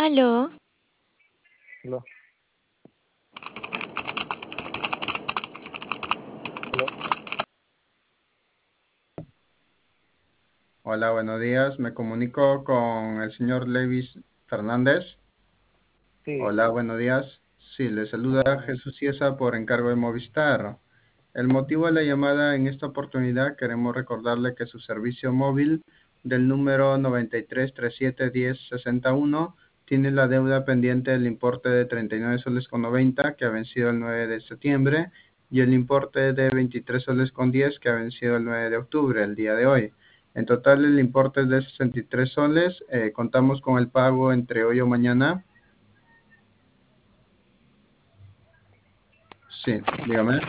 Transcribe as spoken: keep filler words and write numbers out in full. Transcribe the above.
Aló, Aló, aló. Hola, buenos días. Me comunico con el señor Levis Fernández. Sí, Hola, buenos días. Sí, le saluda hola. Jesús Ciesa por encargo de Movistar. El motivo de la llamada en esta oportunidad, queremos recordarle que su servicio móvil del número noventa y tres, treinta y siete, diez, sesenta y uno tiene la deuda pendiente del importe de treinta y nueve soles con noventa que ha vencido el nueve de septiembre y el importe de veintitrés soles con diez que ha vencido el nueve de octubre, el día de hoy. En total el importe es de sesenta y tres soles. Eh, contamos con el pago entre hoy o mañana. Sí, dígame.